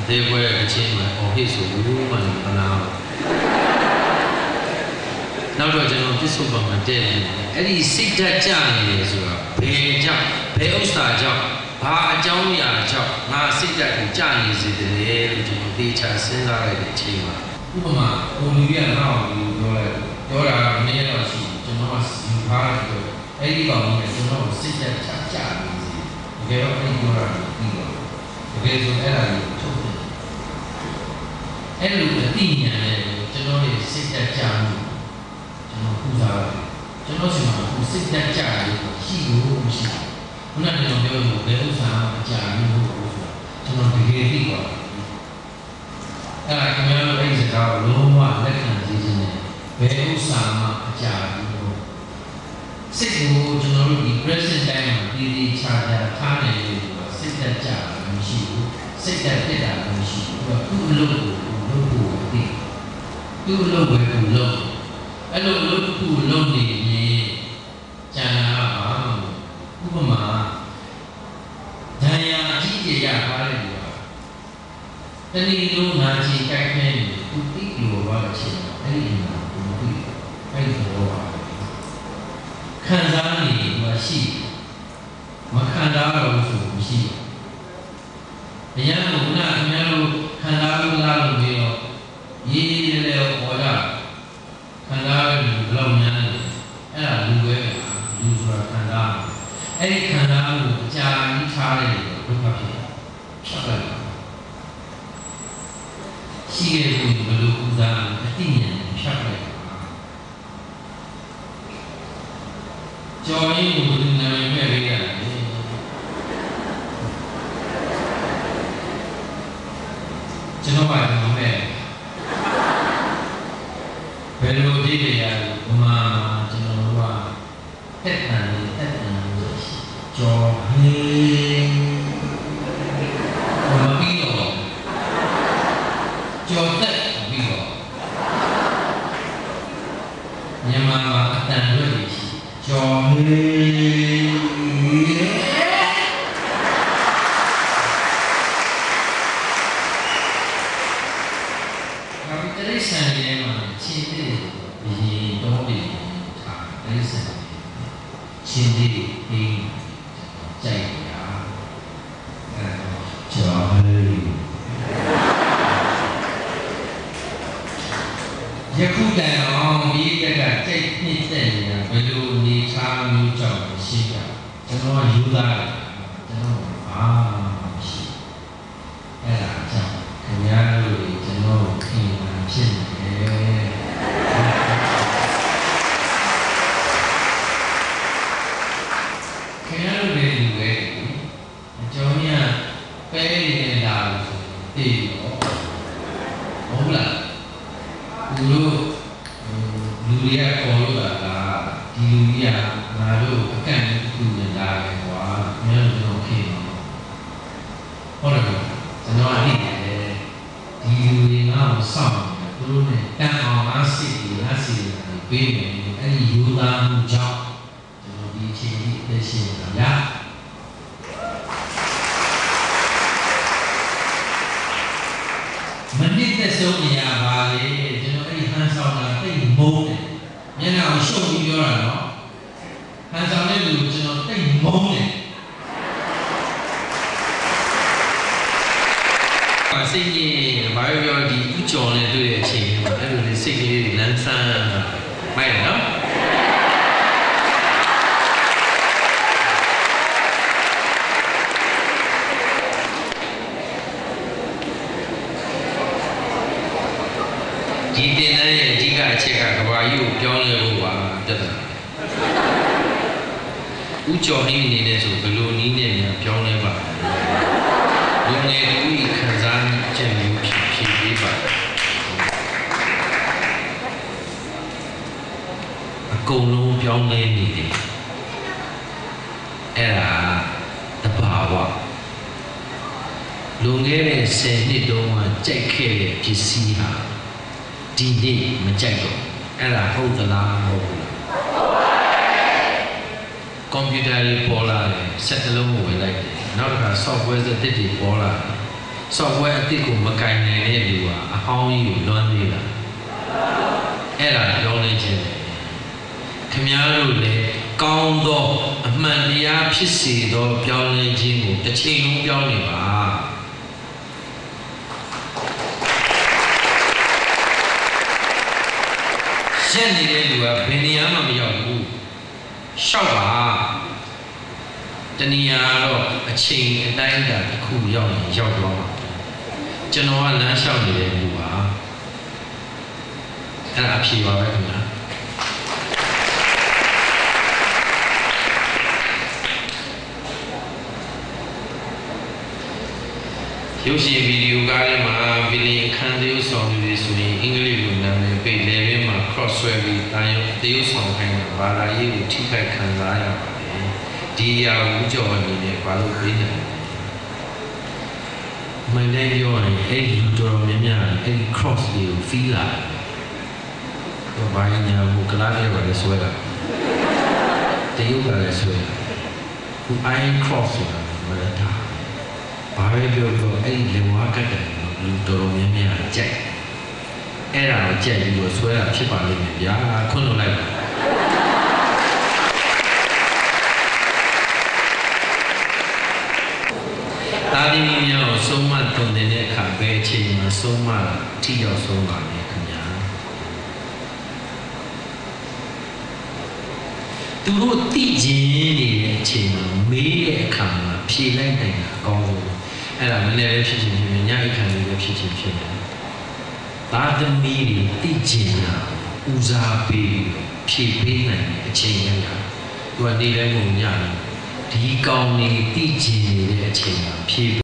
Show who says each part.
Speaker 1: they were a chain or his woman now. Now, this woman dead. Any sick that Johnny is pay jump, pay Osta jump, Pa Jonia jump, now sick that Johnny is in the air to teach us in our chamber. Uma, Olivia now, Dora, Mayor, to know us in part of anybody to know sick that Johnny. Okay, okay, so Ella told it. Ella, the thing, to know is sick that Johnny. Who's our who sit that child, she who she. One of them will be able to have a child to not be gay. I can remember things that are low one lessons, isn't it? Very some a child. Six who to know the present time, the child, Tani, sit that child, and she sit that bit out, and she too low. I don't look too lonely. Chana, Upama, Daya, Jia, Hallelujah. Any no Nazi campaign to pick you about a chair, any Kanzani was she. Makanda was she. The young Nano Kandaru ye leo order. Kandaru Lomyan, and Luga Kandaru. Any Kandaru, Jan, Charlie, Chocolate. She gave me the Lukudan, Athenian, chocolate. Joining within the America. Genova, Hello, dear, Mama, Genova, Hetman, Joy, Mabilo, Jotet, Bigo, Yamama, and Joy. software အသစ်ကိုမကင်နိုင်တဲ့လူကအဟောင်းကြီးကိုလွမ်းနေတာအဲ့ဒါပြောနေခြင်းခင်ဗျားတို့လည်းကောင်းသောအမှန်တရားဖြစ်စေသောပြောင်းလဲခြင်းကိုတစ်ချိန်လုံးပြောင်းနေပါရှင်းနေတဲ့လူကဘယ်နေရာမှမရောက်ဘူးရှောက်ပါတနည်းအားတော့အချိန်အတိုင်းအတာတစ်ခုရောက်ရင်ရောက်တော့ကျွန်တော်ကလမ်းလျှောက်နေတဲ့လူပါအဲ့ဒါအဖြေပါပဲခင်ဗျာရုပ်ရှင်ဗီဒီယိုကားထဲမှာဗီလင်ခန်းသရုပ်ဆောင်တွေဆိုရင်အင်္ဂလိပ်လိုနာမည်ပေး level မှာ cross ဆွဲပြီးတာရုပ်သရုပ်ဆောင်ခိုင်းတာဘာသာရေးကိုထိခိုက်ခံစားရပါတယ်ဒီအရာကိုကြော်အနေနဲ့ဘာလို့ပေးနေလဲမင်းလည်းပြောရင်အဲ့ဒီလူတော်များများအဲ့ဒီ cross လေးကို feel လာတယ်ဘာညာဘူးကလားတွေပါလေဆွဲတာတရုပ်ကလည်းဆွဲတာခု iron cross ဆိုတာမလားတာဘာပဲပြောပြောအဲ့ဒီလေဝါကတ်တယ်လူတော်များများကြိုက်အဲ့ဒါကိုကြက်ပြီးတော့ဆွဲတာဖြစ်ပါလိမ့်မယ်ဗျာခွန်းလို့လိုက်ပါတာဒီမီများကိုဆုံးမတုံတဲ့အခါပဲအချိန်မှာဆုံးမအထီရောက်ဆုံးပါမယ်ခင်ဗျာသူတို့သိခြင်းနေတဲ့အချိန်မှာမေးတဲ့အခါမှာဖြေလိုက်နိုင်တာအကောင်းဆုံးအဲ့ဒါမနေ့လည်းဖြစ်ချင်းဖြစ်နေညအိတ်ခံလေးလည်းဖြစ်ချင်းဖြစ်နေသာသမီတွေသိခြင်းတာဦးစားပေးဖြေပေးနိုင်တဲ့အချိန်ရတာသူကနေလည်းငုံညတယ်ဒီကောင်းနေသိခြင်းနေတဲ့အချိန်မှာဖြေ